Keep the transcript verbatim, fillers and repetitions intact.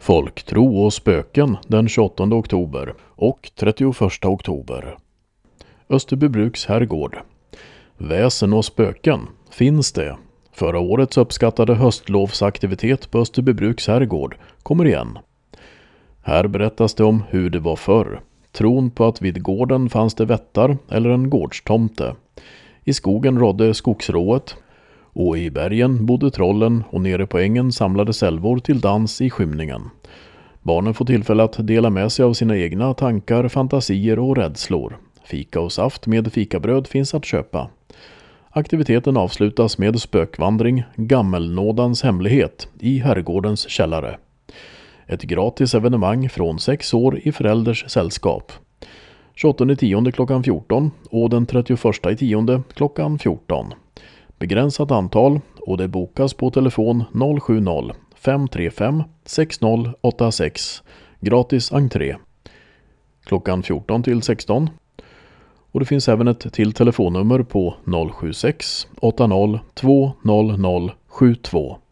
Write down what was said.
Folktro och spöken den tjugoåttonde oktober och trettioförsta oktober. Österbybruks herrgård. Väsen och spöken, finns det? Förra årets uppskattade höstlovsaktivitet på Österbybruks herrgård kommer igen. Här berättas det om hur det var förr. Tron på att vid gården fanns det vättar eller en gårdstomte. I skogen rådde skogsrået och i bergen bodde trollen och nere på ängen samlade sälvor till dans i skymningen. Barnen får tillfälle att dela med sig av sina egna tankar, fantasier och rädslor. Fika och saft med fikabröd finns att köpa. Aktiviteten avslutas med spökvandring, Gammelnådans hemlighet, i herrgårdens källare. Ett gratis evenemang från sex år i förälders sällskap. tjugoåttonde tionde klockan fjorton och den trettioförsta tionde klockan fjorton. Begränsat antal och det bokas på telefon noll sju noll fem tre fem sex noll åtta sex. Gratis entré. Klockan fjorton till sexton. Och det finns även ett till telefonnummer på noll sju sex åtta noll två noll noll sju två.